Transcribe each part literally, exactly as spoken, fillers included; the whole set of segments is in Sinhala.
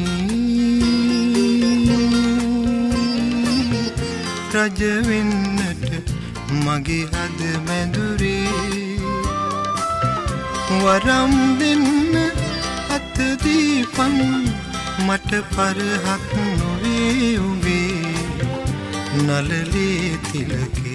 රජ වෙන්නට මගේ හද මැදුරේ වරම් දෙන්න අත දීපන් මට පරහක් නොවේ උඹේ නලලේ තිලකේ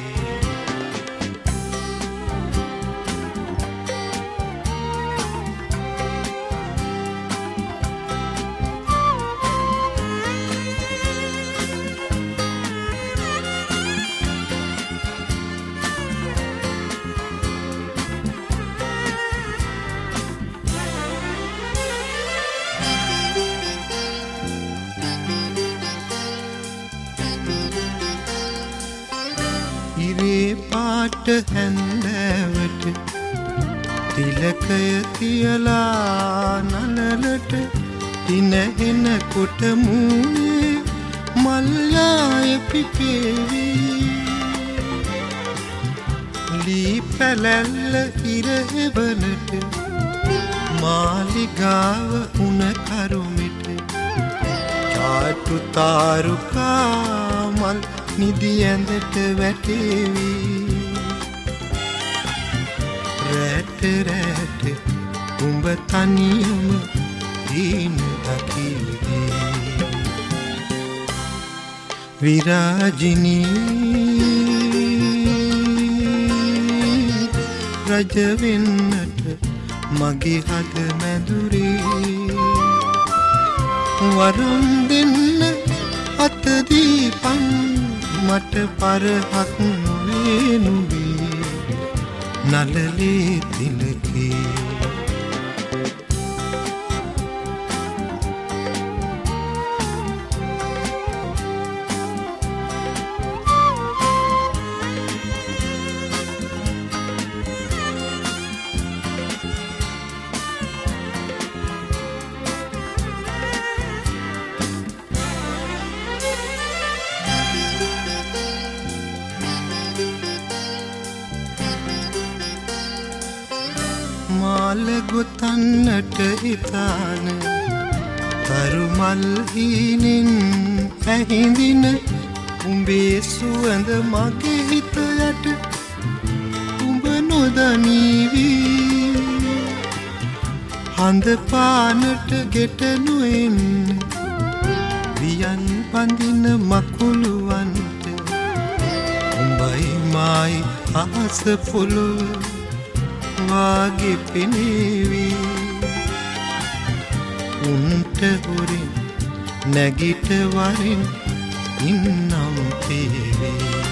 ඉරේ පාට හැන්දෑවට තිලකය තියලා නලලට දින එනකොට මූණේ මල්යාය පිපේවි ලී පැලැල්ල ඉර එවනට මාලිගාව උණ කරුමිට චාටු තාරුකා මල් නිදි ඇඳට වැටේවි රැට රැට උඹ තනියම දීන දකිවි විරාජිනී රජ වෙන්නට මගේ හද මැදුරේ වරම් දෙන්න අත දීපන් මට පරහක් නොවේ නුඹේ නලලේ තිලකේ මාල ගොතන්නට හිතාන තරුමල් හීනෙන් ඇහිඳින උඹේ සුවඳ මගේ හිත යට උඹ නොදනීවි හඳ පානට ගෙට නොෙන්න වියන් පඳින මකුළුවන්ට උඹයි මායි අහස පොළොව වාගේ පෙනේවි උන්ට හොරින් නැගිට වරින් ඉන්නම් තේවි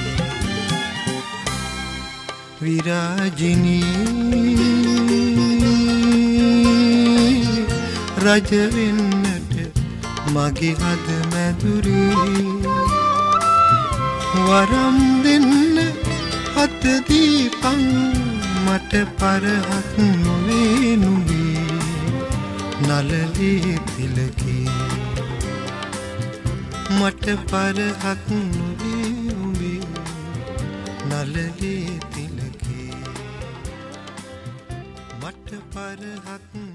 විරාජිනී රජ වෙන්නට මගේ හද මැදුරේ වරම් දෙන්න අත දීපන් මට පරහක් නොවේ නුඹේ නලලේ තිලකේ මට පරහක් නොවේ උඹේ නලලේ තිලකේ මට පරහක්